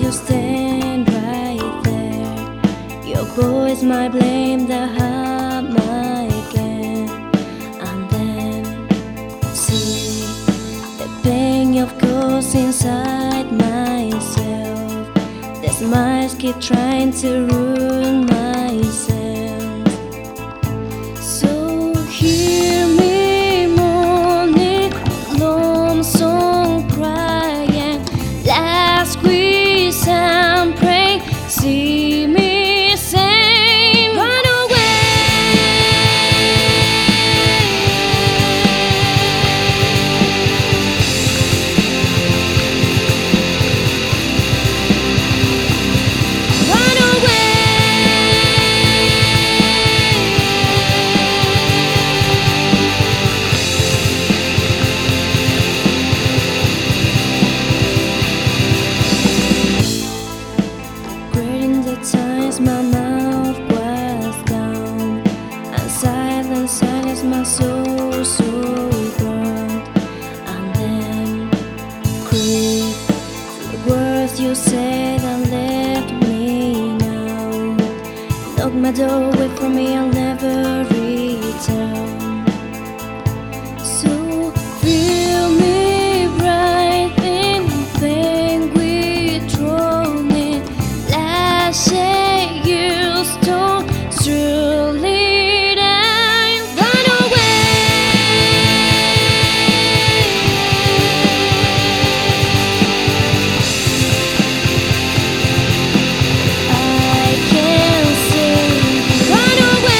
you stand right there. Your voice might blame the harm I can, and then see the pain of course inside myself. The smiles keep trying to ruin myself. So hear me mourning, lonesome crying, last squeeze and pray. See me saying, run away. Run away. Great in the times my mouth was down, and silence my soul so proud. And then creep the words you said and left me now. Knock my door away from me, I'll never return. So feel me bright in pain withdrawn in last you stone truly die. Run away. I can't say run away.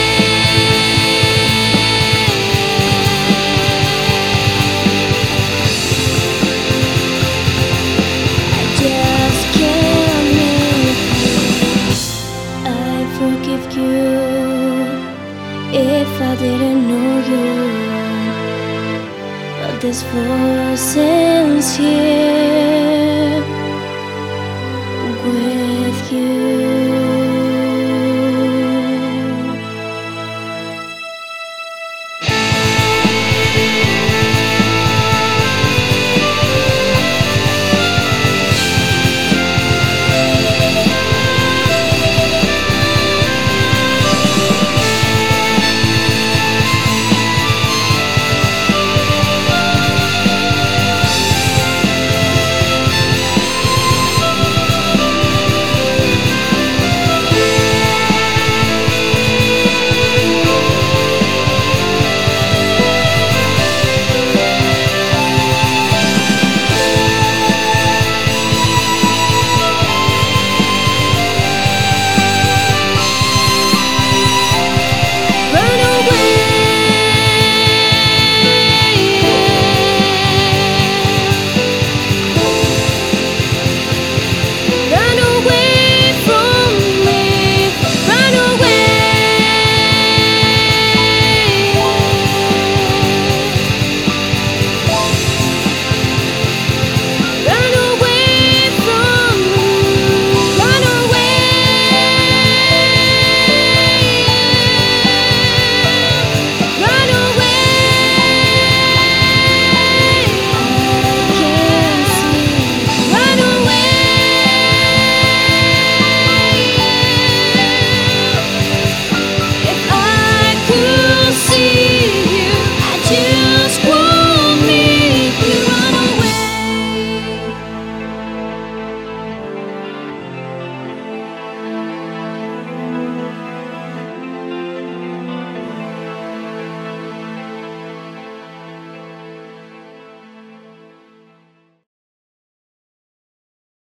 I just can't make it. I forgive you if I didn't know you, but this voice is here.